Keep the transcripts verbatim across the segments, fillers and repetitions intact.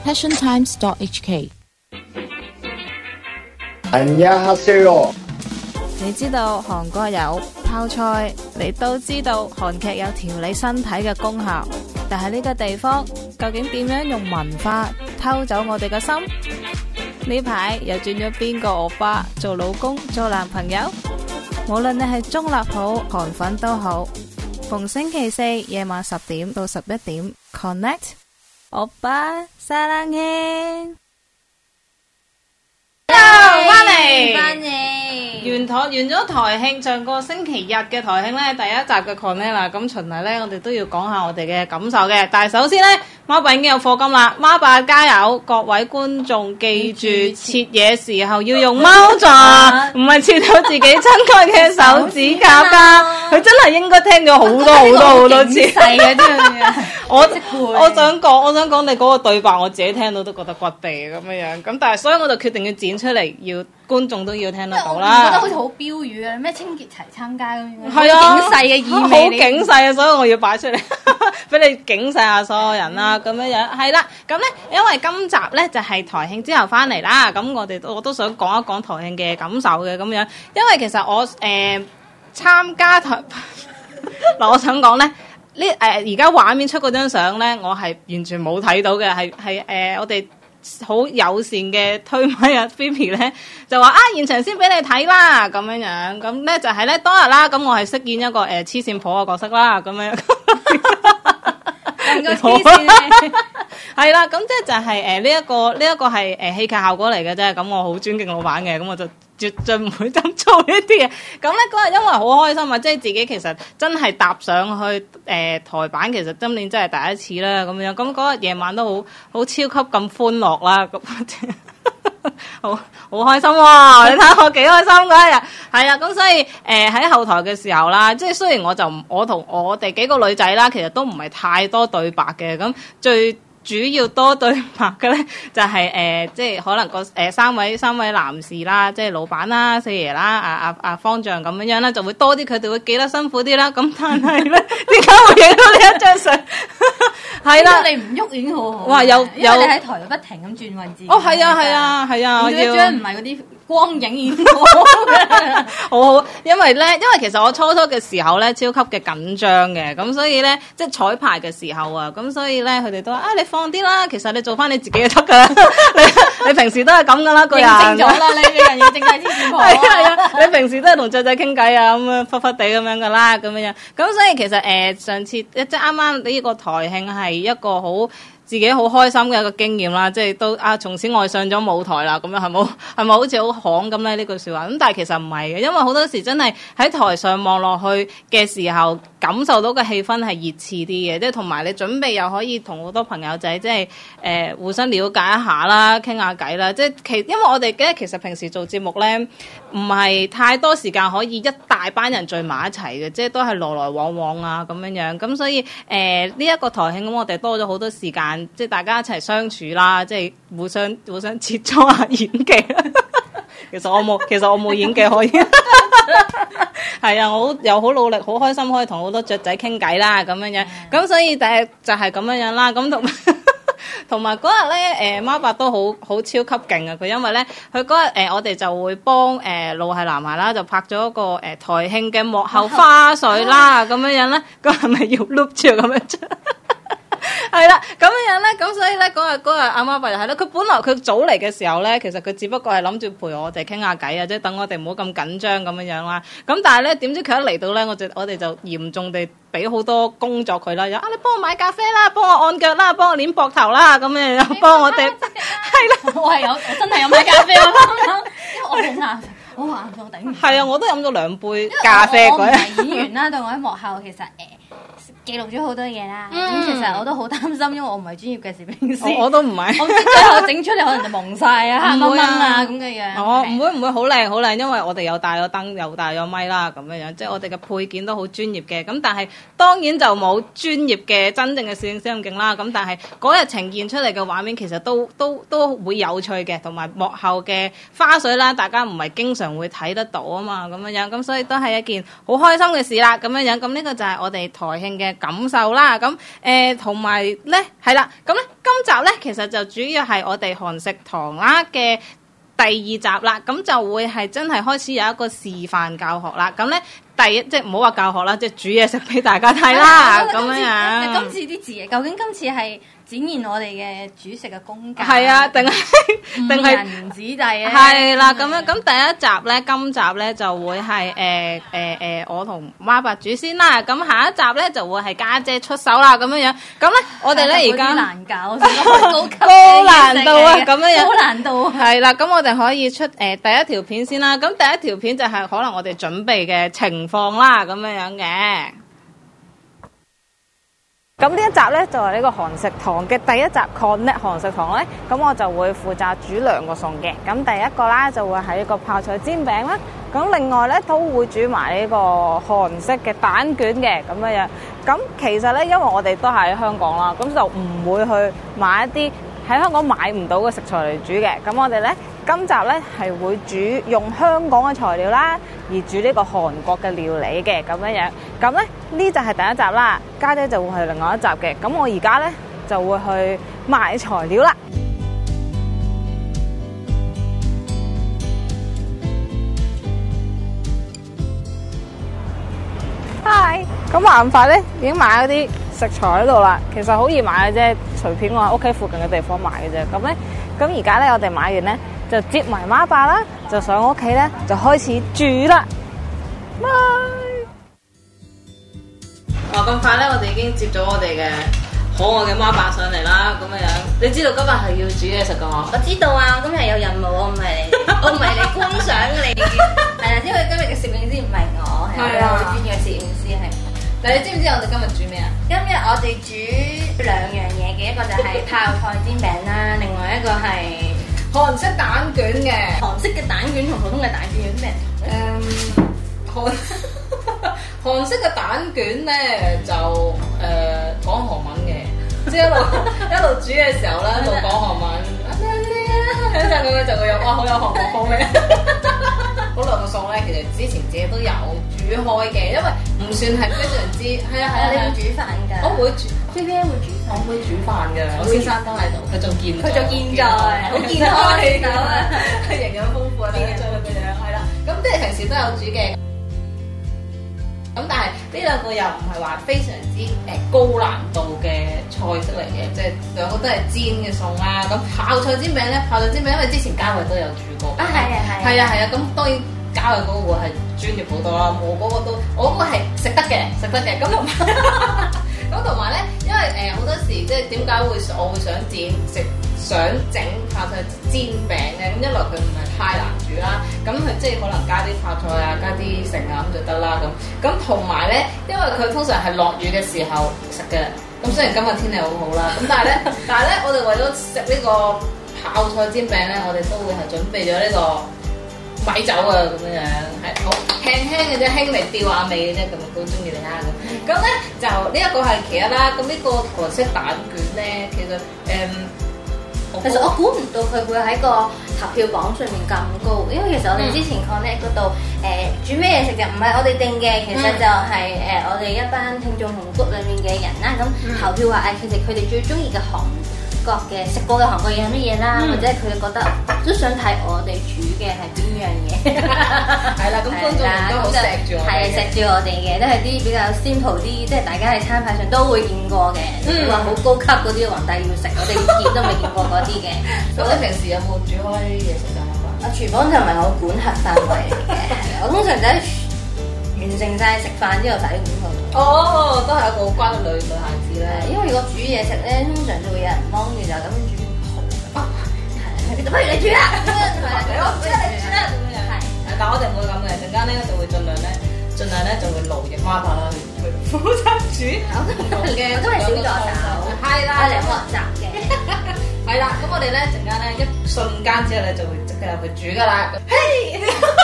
passion times dot h k。 안녕하세요。 你知道韓國有泡菜，你都知道韓劇有調理身體嘅功效，但係呢個地方究竟點樣用文化偷走我哋嘅心？呢排又轉咗邊個歐巴做老公做男朋友？無論你係中立好韓粉都好，逢星期四夜晚十點到十一點 Connect 歐巴沙冷氣。Hello， 翻嚟， 翻嚟， 完台完咗台慶，上個星期日嘅台慶咧，第一集嘅 Connect 啦，咁循例咧，我哋都要講下我哋嘅感受嘅。但係首先咧，貓爸已經有課金啦，貓爸加油！各位觀眾記住，切嘢時候要用貓爪，唔係切到自己親愛嘅手指甲噶。佢真係應該聽咗好多好多好多次。 細嘅啲嘢， 我我想講，我想講你嗰個對白，我自己聽到都覺得骨地咁樣樣。咁但係，所以我就決定要剪出嚟，要觀眾都要聽得到啦。 我覺得好似好標語嘅，咩清潔齊參加咁樣， 係啊， 好警世嘅意味， 好警世啊！所以我要擺出嚟，俾你警世下所有人啦。咁樣樣係啦。咁咧，因為今集咧就係台慶之後翻嚟啦。咁我哋我都想講一講台慶嘅感受嘅咁樣。因為其實我誒參加台嗱，我想講咧。呢誒而家畫面出嗰張相咧，我係完全冇睇到嘅，係係誒我哋好友善嘅推麥啊 Phoebe 咧就話啊現場先俾你睇啦咁樣樣，咁咧就係咧當日啦，咁我係飾演一個誒黐線婆嘅角色啦，咁樣兩個黐線咧， 係啦，咁即係就係誒呢一個呢一個係誒戲劇效果嚟嘅啫，咁我好尊敬老闆嘅，咁我就絕對唔會咁做呢啲嘢。咁咧嗰日因為好開心啊，即係自己其實真係踏上去誒、呃、台版，其實今年真係第一次啦咁樣。咁嗰日夜晚都好好超級咁歡樂啦，咁好好開心喎、啊！你睇下我幾開心嗰一日，係啊，咁所以誒喺、呃、後台嘅時候啦，即係雖然我就我同我哋幾個女仔啦，其實都唔係太多對白嘅，咁最主要多對白嘅咧，就係、是、誒、呃，即係可能個誒、呃、三位三位男士啦，即係老闆啦、四爺啦、阿阿阿方丈咁樣樣啦，就會多啲，佢哋會記得辛苦啲啦。咁但係咧，點解會影到呢一張相？係啦， 你唔喐已經好好。 哇！有有你喺台度不停咁轉位置。 哦，係啊，係啊，係啊，我要要。 一張唔係嗰啲光影現嘅， 好好，因為咧，因為其實我初初嘅時候咧，超級嘅緊張嘅，咁所以咧，即係彩排嘅時候啊，咁所以咧，佢哋都話啊，你放啲啦，其實你做翻你自己就得噶啦，你你平時都係咁噶啦，個人認證咗啦，你個人要正體黐線婆。 係啊係啊，你平時都係同雀仔傾偈啊，咁樣忽忽地咁樣噶啦，咁樣樣，咁所以其實誒、呃、上次即係啱啱呢個台慶係一個好。自己好開心嘅一個經驗啦，即係都啊，從此愛上咗舞台啦，咁樣係冇係咪好似好行咁咧？呢句説話咁，但係其實唔係嘅，因為好多時真係喺台上望落去嘅時候，感受到嘅氣氛係熱刺啲嘅，即係同埋你準備又可以同好多朋友仔即係誒、呃、互相了解一下啦，傾下偈啦，即係其因為我哋嘅其實平時做節目咧，唔係太多時間可以一大班人聚埋一齊嘅，即係都係來來往往啊咁樣樣，咁所以誒呢一個台慶咁，我哋多咗好多時間。即係大家一齊相處啦，即係互相互相切磋下演技。其實我冇，其實我冇演技可以。係啊，我又好努力，好開心可以同好多雀仔傾偈啦，咁樣樣。咁所以第日就係咁樣樣啦。咁同同埋嗰日咧，誒貓爸都好好超級勁啊！佢因為咧，佢嗰日誒我哋就會幫誒路係男孩啦，就拍咗一個誒、呃、台慶嘅幕後花絮啦，咁樣樣咧，咁係咪要碌住咁樣出？係啦，咁樣樣咧，咁所以咧嗰日嗰日阿媽爸就係咯，佢本來佢早嚟嘅時候咧，其實佢只不過係諗住陪我哋傾下偈啊，即係等我哋唔好咁緊張咁樣樣啦。咁但係咧，點知佢一嚟到咧，我就我哋就嚴重地俾好多工作佢啦，又啊你幫我買咖啡啦，幫我按腳啦，幫我捏膊頭啦，咁樣又幫我哋係啦， 我係有，我真係有買咖啡啊，因為我好眼。我話我頂唔。 係啊，我都飲咗兩杯咖啡嗰日。 我唔係演員啦，但我喺幕後其實誒、呃、記錄咗好多嘢啦。咁、嗯、其實我都好擔心，因為我唔係專業嘅攝影師。 我都唔係。 我唔知最後整出嚟可能就蒙晒啊，黑掹掹啊咁嘅樣。 哦，唔會唔會好靚好靚，因為我哋有帶咗燈，又帶咗咪啦，咁樣樣，即係我哋嘅配件都好專業嘅。咁但係當然就冇專業嘅真正嘅攝影師咁勁啦。咁但係嗰日呈現出嚟嘅畫面其實都都都會有趣嘅，同埋幕後嘅花絮啦，大家唔係經常會睇得到啊嘛，咁樣樣，咁所以都係一件好開心嘅事啦，咁樣樣，咁呢個就係我哋台慶嘅嘅感受啦。咁誒同埋咧係啦，咁咧今集咧其實就主要係我哋韓食堂啦嘅第二集啦，咁就會係真係開始有一個示範教學啦。咁咧第一即係唔好話教學啦，即係煮嘢食俾大家睇啦。咁樣樣。 今次啲字，究竟今次係展現我哋嘅煮食嘅功架？ 係啊，定係定係誤人子弟啊？ 係啦，咁樣咁第一集咧，今集咧就會係誒誒誒我同媽伯煮先啦。咁下一集咧就會係家姐出手啦。咁樣樣，咁咧我哋咧而家難搞，高級高難度啊！咁樣樣高難度啊！ 係啦，咁我哋可以出誒、呃、第一條片先啦。咁第一條片就係可能我哋準備嘅情況啦，咁樣樣嘅。咁呢一集咧就係、是、呢個韓食堂嘅第一集 Connect 韓食堂咧，咁我就會負責煮兩個餸嘅。咁第一個啦就會係一個泡菜煎餅啦，咁另外咧都會煮埋呢個韓式嘅蛋卷嘅咁樣樣。咁其實咧，因為我哋都喺香港啦，咁就唔會去買一啲喺香港買唔到嘅食材嚟煮嘅。咁我哋咧今集咧係會煮用香港嘅材料啦，而煮呢個韓國嘅料理嘅咁樣樣。咁咧呢就係第一集啦，家姐就會係另外一集嘅。咁我而家咧就會去買材料啦。Hi， 咁冇辦法咧，已經買咗啲食材喺度啦。其實好易買嘅啫，隨便我喺屋企附近嘅地方買嘅啫。咁咧，咁而家咧我哋買完咧就接埋媽爸啦，就上屋企咧就開始煮啦。拜。哦，咁快咧，我哋已經接咗我哋嘅可愛嘅媽爸上嚟啦。咁樣樣，你知道今日係要煮嘢食噶嘛？ 我知道啊，今日有任務，我唔係嚟，我唔係嚟觀賞你。係啦，因為今日嘅攝影師唔係我，係我哋專業嘅攝影師係。 但係你知唔知我哋今日煮咩啊？ 今日我哋煮兩樣嘢嘅，一個就係泡菜煎餅啦，另外一個係韓式蛋卷嘅。 韓式嘅蛋卷同普通嘅蛋卷有啲咩唔同咧？ 誒，韓韓式嘅蛋卷咧就誒講韓文嘅，即係一路一路煮嘅時候咧，一路講韓文，一陣咁樣就會有哇好有韓國風味。嗰兩個餸咧，其實之前自己都有煮開嘅，因為唔算係非常之係啊係啊。 你會煮飯㗎？ 我會煮 P P M 會煮飯， 我會煮飯㗎。我先生都喺度，佢仲健佢仲健在，好健康嘅手啊， 營養豐富啊，啲嘢咁樣係啦。咁即係平時都有煮嘅。咁但係呢兩個又唔係話非常之誒高難度嘅菜式嚟嘅，即係兩個都係煎嘅餸啦。咁泡菜煎餅咧，泡菜煎餅因為之前嘉慧都有煮過。 啊係啊係。 係啊係啊，咁當然嘉慧嗰個係專業好多啦，我嗰個都我嗰個係食得嘅，食得嘅。咁同埋咁同埋咧，因為誒好、呃、多時即係點解會我會想剪食想整泡菜煎餅咧？咁一來佢唔係太難煮啦，咁佢即係可能加啲泡菜啊，加啲剩啊咁就得啦咁。咁同埋咧，因為佢通常係落雨嘅時候食嘅。咁雖然今日天氣好好啦，咁但係咧，但係咧，我哋為咗食呢個泡菜煎餅咧，我哋都會係準備咗呢個米酒啊咁樣樣，係好輕輕嘅啫，輕微調下味嘅啫，咁都中意你啦咁。咁咧就呢一個係其一啦。咁呢個韓式蛋卷咧，其實誒。嗯其實我估唔到佢會喺個投票榜上面咁高，因為其實我哋之前 Connect 嗰度誒煮咩嘢食就唔係我哋定嘅，其實就係、是、誒、呃、我哋一班聽眾同 group 裡面嘅人啦，咁投票話誒、呃、其實佢哋最中意嘅韓國嘅食過嘅韓國嘢係乜嘢啦，嗯、或者佢哋覺得都想睇我哋煮嘅係邊樣嘢，係啦，咁觀眾都好錫住我哋，係錫住我哋嘅，都係啲比較 simple 啲，即係大家喺餐牌上都會見過嘅，話好、嗯、高級嗰啲皇帝要食，我哋見都未見過嗰啲嘅。咁你平時有冇煮開嘢食㗎？啊，廚房就唔係我管轄範圍嚟嘅，我通常就喺完成晒食飯之後洗碗佢。哦，都係一個好乖嘅女女孩子咧。因為如果煮嘢食咧，通常就會有人幫住就咁樣煮好。啊，係，不如你煮啦。係啦，我煮啦，你煮啦咁樣。係，但係我哋唔會咁嘅，陣間咧就會盡量咧，盡量咧就會勞役媽爸啦，去負責煮。我都唔嘅，都係小助手。係啦，我嚟學習嘅。係啦，咁我哋咧陣間咧一瞬間之後咧就會即刻入去煮噶啦。嘿！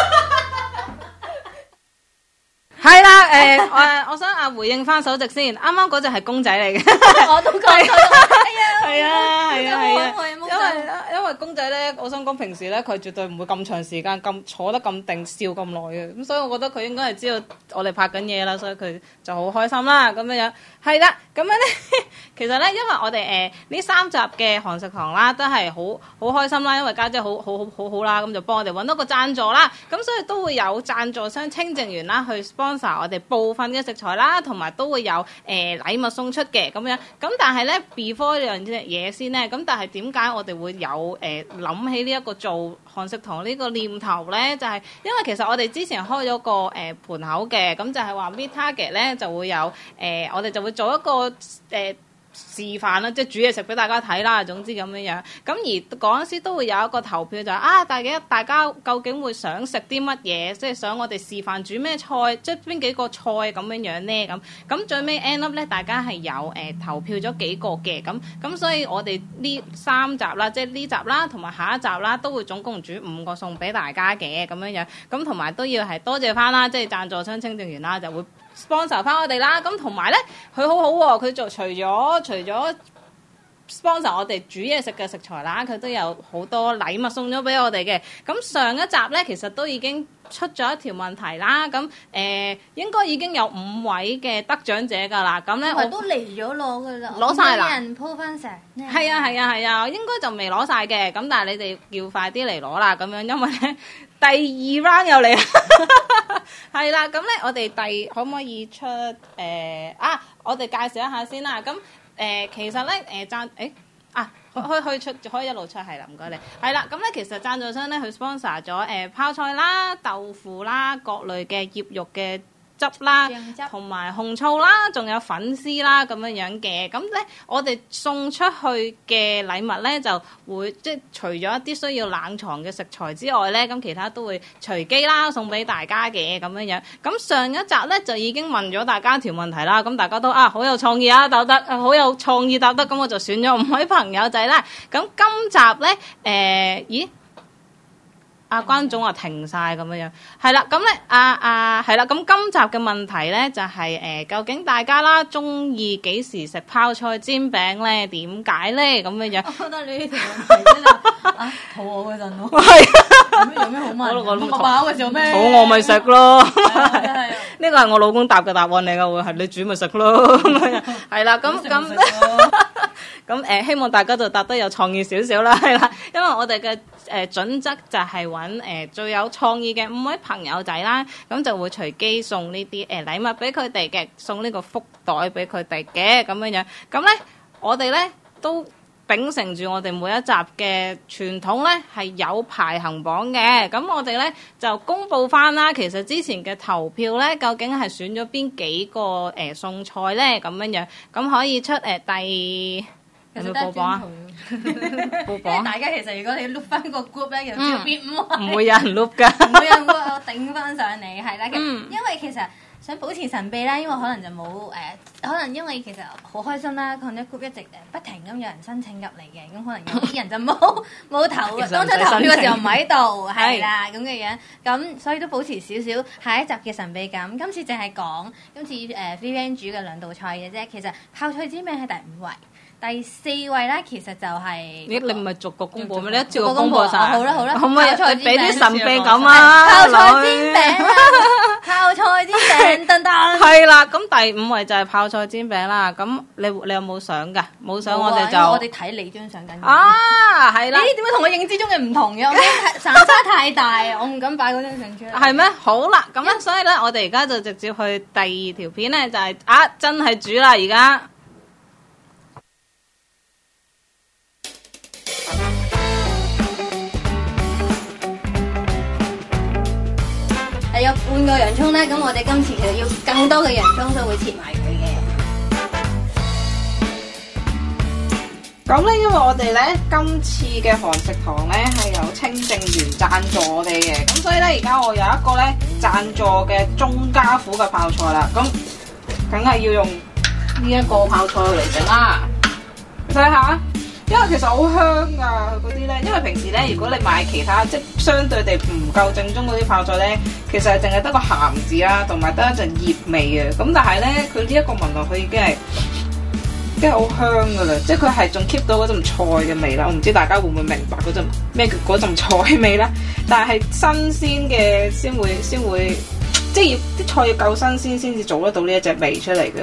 係啦，誒、呃，我我想啊回應翻首席先，啱啱嗰隻係公仔嚟嘅，我都講咗，係啊，係啊，係啊，係啊，因為因為公仔咧，我想講平時咧佢絕對唔會咁長時間咁坐得咁定笑咁耐嘅，咁所以我覺得佢應該係知道我哋拍緊嘢啦，所以佢就好開心啦，咁樣樣係啦，咁樣咧，其實咧，因為我哋誒呢三集嘅韓食堂啦，都係好好開心啦，因為家姐好好好好好啦，咁就幫我哋揾到個贊助啦，咁所以都會有贊助商清淨園啦去 sponsor 我哋部分嘅食材啦，同埋都會有誒、呃、禮物送出嘅咁樣，咁但係咧 before 呢樣嘢先咧，咁但係點解我哋會有誒諗、呃、起呢一個做韓食堂呢個念頭咧？就係、是、因為其實我哋之前開咗個誒、呃、盤口嘅，咁就係話 Meet Target 咧就會有誒、呃，我哋就會做一個誒。呃示範啦，即係煮嘢食俾大家睇啦，總之咁樣樣。咁而嗰陣時都會有一個投票，就係、是、啊，大家大家究竟會想食啲乜嘢？即係想我哋示範煮咩菜，即係邊幾個菜咁樣樣咧？咁咁最尾 end up 咧，大家係有誒、呃、投票咗幾個嘅。咁咁所以我哋呢三集啦，即係呢集啦，同埋下一集啦，都會總共煮五個餸俾大家嘅咁樣樣。咁同埋都要係多謝翻啦，即係贊助商清淨園啦，就會sponsor 翻我哋啦，咁同埋咧佢好好、啊、喎，佢就除咗除咗 sponsor 我哋煮嘢食嘅食材啦，佢都有好多禮物送咗俾我哋嘅。咁上一集咧其實都已經出咗一條問題啦，咁誒、呃、應該已經有五位嘅得獎者㗎啦，咁咧我都嚟咗攞㗎啦， 攞晒啦， 人鋪翻成， 係啊係啊係啊，應該就未攞晒嘅，咁但係你哋要快啲嚟攞啦，咁樣因為咧第二 round 又嚟啦，係啦，咁咧我哋第可唔可以出誒、呃、啊？我哋介紹一下先啦，咁誒、呃、其實咧誒贊誒啊。可以可以出可以一路出係啦，唔該你係啦。咁咧其實贊助商咧佢 sponsor 咗誒泡菜啦、豆腐啦、各類嘅醃肉嘅汁啦，同埋紅醋啦，仲有粉絲啦咁樣樣嘅。咁咧我哋送出去嘅禮物咧就會即係除咗一啲需要冷藏嘅食材之外咧，咁其他都會隨機啦送俾大家嘅咁樣樣。咁上一集咧就已經問咗大家條問題啦，咁大家都啊好有創意啊答得，好有創意答得，咁我就選咗五位朋友仔啦。咁今集咧誒、呃，咦？阿關總話停晒咁樣樣，係啦，咁咧阿阿係啦，咁今集嘅問題咧就係、是、誒、呃，究竟大家啦中意幾時食泡菜煎餅咧？點解咧？咁樣樣， 我覺得你呢條問題真係啊肚餓嗰陣咯， 係有咩好問？我飽嘅時候咩？ 肚餓咪食咯，呢個係我老公答嘅答案嚟㗎喎，係你煮咪食咯，係啦，咁咁。咁誒、呃，希望大家就答得有創意少少啦，係啦，因為我哋嘅誒準則就係揾誒最有創意嘅五位朋友仔啦，咁就會隨機送呢啲誒禮物俾佢哋嘅，送呢個福袋俾佢哋嘅咁樣樣。咁咧，我哋咧都秉承住我哋每一集嘅傳統咧，係有排行榜嘅。咁我哋咧就公佈翻啦，其實之前嘅投票咧，究竟係選咗邊幾個誒餸、呃、菜咧？咁樣樣，咁可以出誒、呃、第。有冇報榜啊？報榜， 大家其實如果你碌翻個 group 咧，其實知道邊五位， 唔會有人碌噶， 唔會有人我頂翻上嚟，係啦。嗯、因為其實想保持神秘啦，因為可能就冇誒、呃，可能因為其實好開心啦，可能 group 一直誒不停咁有人申請入嚟嘅，咁可能有啲人就冇冇投，當初投票嘅時候唔喺度，係啦咁嘅樣，咁所以都保持少少下一集嘅神秘感。今次淨係講今次誒 Vivian 煮嘅兩道菜嘅啫，其實泡菜煎餅係第五位。第四位咧，其實就係、那個、你你唔係逐個公佈咩？你一照個公佈晒、哦。好啦好啦，可唔可以俾啲神秘感啊？泡菜煎餅，泡菜煎餅，噔噔。係啦，咁第五位就係泡菜煎餅啦。咁你你有冇相㗎？冇相我哋就我哋睇你張相緊。啊，係啦。咦？點解同我認知中嘅唔同嘅？我驚散差太大，我唔敢擺嗰張相出嚟。係咩？好啦，咁咧，所以咧，我哋而家就直接去第二條片咧，就係、是、啊，真係煮啦而家。有半個洋葱咧，咁我哋今次其實要更多嘅洋葱，所以會切埋佢嘅。咁咧，因為我哋咧今次嘅韓食堂咧係有清淨園贊助我哋嘅，咁所以咧而家我有一個咧贊助嘅中家府嘅泡菜啦，咁梗係要用呢一個泡菜嚟整啦。你睇下。因為其實好香㗎嗰啲咧，因為平時咧如果你買其他即係相對地唔夠正宗嗰啲泡菜咧，其實係淨係得個鹹字啦，同埋得一陣醃味嘅。咁但係咧，佢呢一個聞落去已經係已經係好香㗎啦，即係佢係仲 keep 到嗰陣菜嘅味啦。我唔知大家會唔會明白嗰陣咩叫嗰陣菜味啦？但係新鮮嘅先會先會即係要啲菜要夠新鮮先至做得到呢一隻味出嚟嘅。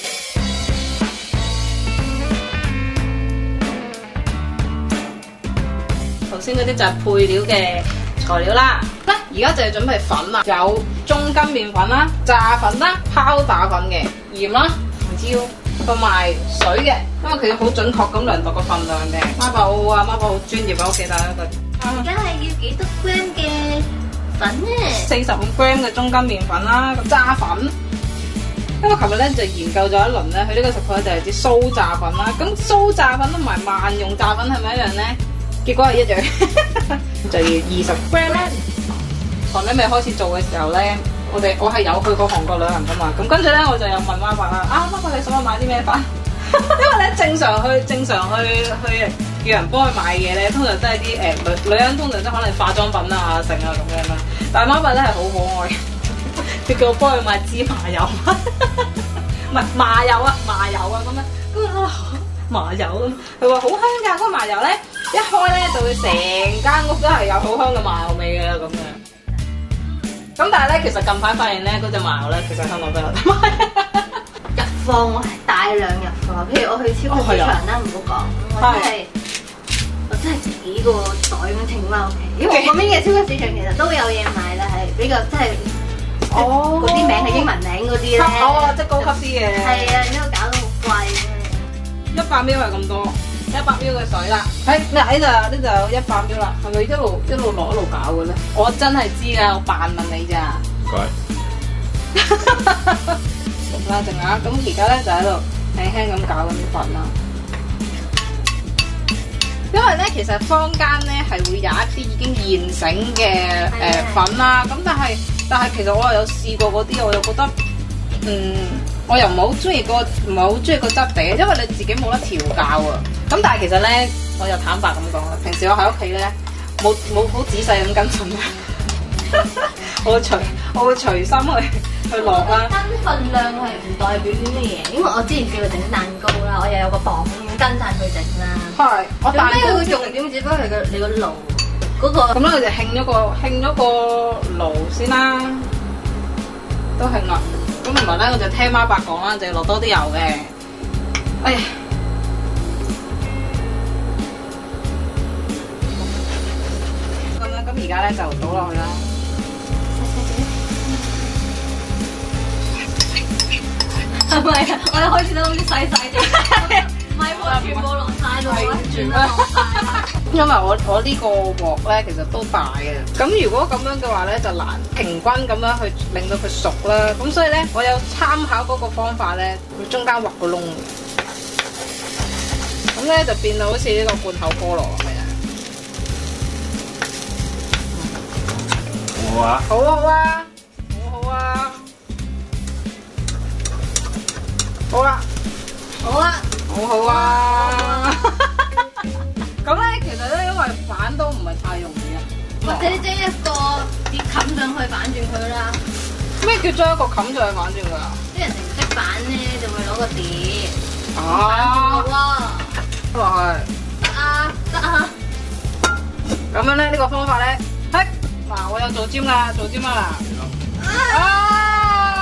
頭先嗰啲就係配料嘅材料啦。嗱，而家就係準備粉啦，有中筋麵粉啦、炸粉啦、拋打粉嘅鹽啦、胡椒同埋水嘅，因為佢好準確咁量度個份量嘅。媽爸好好啊，媽爸好專業啊，我記得一個。 而家係要幾多 gram 嘅粉咧？ 四十五 gram 嘅中筋麵粉啦，咁炸粉。因為琴日咧就研究咗一輪咧，佢呢個食譜咧就係啲酥炸粉啦。咁酥炸粉同埋萬用炸粉係咪一樣咧？結果係一樣，就要二十 gram 咧。韓女未開始做嘅時候咧，我哋我係有去過韓國旅行噶嘛，咁跟住咧我就有問媽爸啦，啊媽爸你想我買啲咩飯？因為咧正常去正常去去叫人幫佢買嘢咧，通常都係啲誒女女人通常都可能化妝品啊剩啊咁樣啦，但係媽爸咧係好可愛，佢叫我幫佢買芝麻油，唔係麻油啊麻油啊咁樣，跟住啊麻油咁，佢話好香㗎，嗰個麻油咧一開咧就會成間屋都係有好香嘅麻油味嘅咁樣。咁但係咧，其實近排發現咧，嗰隻麻油咧，其實香港都有得買。 入貨我係大量入貨，譬如我去超級市場啦，唔好講，我真係我真係幾個袋咁稱翻屋企，因為嗰邊嘅超級市場其實都有嘢賣啦，係比較真係哦嗰啲名係英文名嗰啲咧， 哦，即係高級啲嘅。 係啊，因為搞到好貴啊。 一百 ml 係咁多，一百 ml 嘅水啦。喺嗱呢度呢度有一百 ml 啦，係咪一路一路落一路搞嘅咧？我真係知㗎，我扮問你咋。唔該。啦，靜下，咁而家咧就喺度輕輕咁攪緊啲粉啦。因為咧，其實坊間咧係會有一啲已經現成嘅誒粉啦，咁但係但係其實我又有試過嗰啲，我又覺得嗯，我又唔係好中意個唔係好中意個質地，因為你自己冇得調教啊。咁但係其實咧，我又坦白咁講啦，平時我喺屋企咧冇冇好仔細咁跟進我會隨我會隨心去去落啦。 跟份量係唔代表啲乜嘢，因為我之前叫佢整蛋糕啦，我又有個磅咁跟晒佢整啦。係，我蛋糕嘅重點只不過係個你個爐嗰個。咁咧，我就興咗個興咗個爐先啦， 都興啦。咁同埋咧，我就聽媽伯講啦，就要落多啲油嘅。哎呀！咁樣咁而家咧就倒落去啦。 係咪啊？我哋開始都好似細細啲，唔係喎，全部落晒咯，全部落晒。 因為我我呢個鑊咧其實都大嘅，咁如果咁樣嘅話咧就難平均咁樣去令到佢熟啦。咁所以咧我有參考嗰個方法咧，佢中間畫個窿，咁咧就變到好似呢個罐頭菠蘿咁樣。好啊！好好啊！好好啊！好啦，好啊，好好啊！咁咧，其實咧，因為反都唔係太容易啊。 或者將一個碟冚上去反轉佢啦。 咩叫將一個冚上去反轉佢啊？ 啲人唔識反咧，就會攞個碟啊， 反喎。 都係。 得啊，得啊。 咁樣咧，呢、這個方法咧，嘿，嗱，我有做尖啦，做尖啦嗱。啊！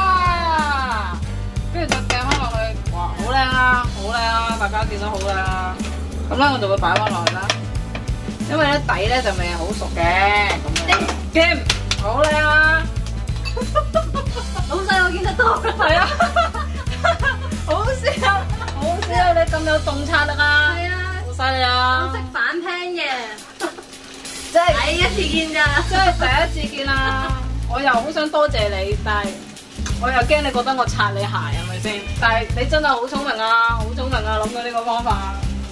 跟住就掟翻落去，哇，好靚啊，好靚啊，大家見到好靚啊。咁咧我就會擺翻落去啦，因為咧底咧就未係好熟嘅，咁樣。Kim，好靚啊！ 老細我見得到。 係啊，好笑，好笑，你咁有洞察力啊！ 係啊， 好犀利啊！ 我識反 pan 嘅， 即係第一次見咋， 真係第一次見啦！我又好想多謝你，但係我又驚你覺得我擦你鞋，係咪先？但係你真係好聰明啊，好聰明啊，諗到呢個方法。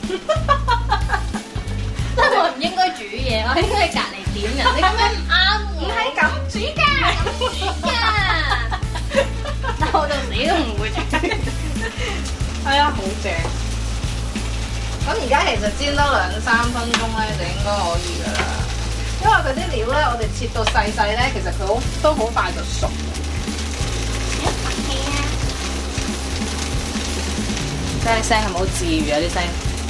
即係我唔應該煮嘢，我應該喺隔離點人。你咁樣唔啱，唔係咁煮㗎，煮㗎。但我就死都唔會煮。 係啊，好正。咁而家其實煎多兩三分鐘咧，就應該可以㗎啦。因為佢啲料咧，我哋切到細細咧，其實佢好都好快就熟。聽啲聲係咪好治癒啊？啲聲。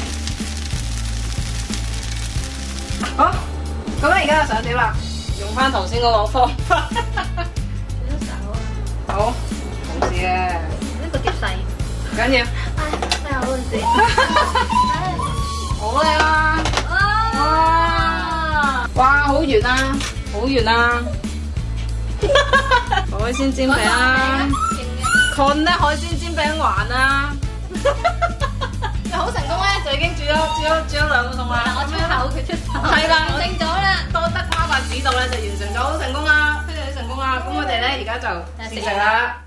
好，咁咧而家就上碟啦，用翻頭先嗰個方法。 小手啊！ 好，冇事嘅。 呢個碟細， 唔緊要。 唉，真係好陣時。 好靚啊！哇！哇，好圓啊，好圓啊！海鮮煎餅啊 ，Connect 海鮮煎餅環啊！好成功咧，就已經煮咗煮咗煮咗兩個餸啦。 我出口，佢出手。 係啦， 完成咗啦。 多得媽媽指導咧，就完成咗，好成功啊！非常之成功啊！咁我哋咧而家就試食啦。